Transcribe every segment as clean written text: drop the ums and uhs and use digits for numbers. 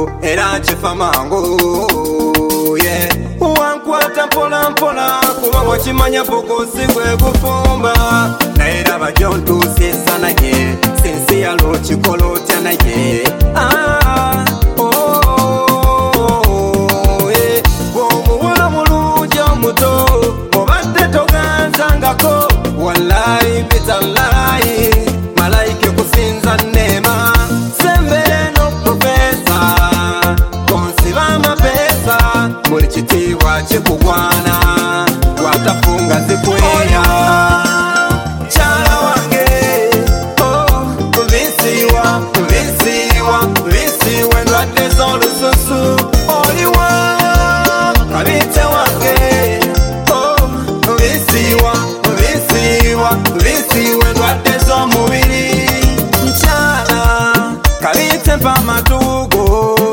era kifa mangu wankwata mpola mpola kuba wakimanya buguzi bwe bufumba naye raba gyontuusiza naye sinsiyalo kikola otya naye bw'omuwala mulungi omuto obadde toganzangako wallahi bitalayi malayika kusinza neema sembere no profesa konsiba amapesa buli kitiibwa kikugwana watafunga zikweya kyala wange visiwe ndwadde z'olususu oliwa kabite wange visiwe ndwadde z'omubiri nkyala kabite mpa amatugo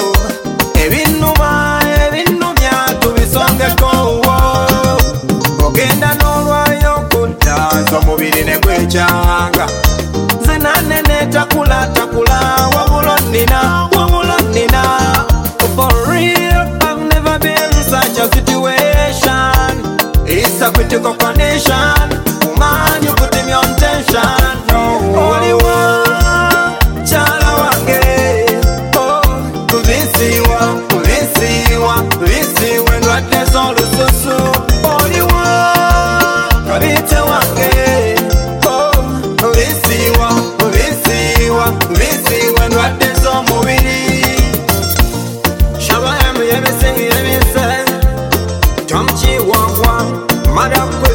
ebinumya tubisongeko ogenda n'olwayo kuntaza omubiri ne gwekyanga nze nanene takula wabulo nnina for real I've never been in such a situation. It's a critical condition. Woman, you put me on tension. Only one chala wange visiwe ndwadde z'olususu only one kabite wange visiwe ndwadde z'omubiri Shaba yemi yemise Tom Chihuahua Madam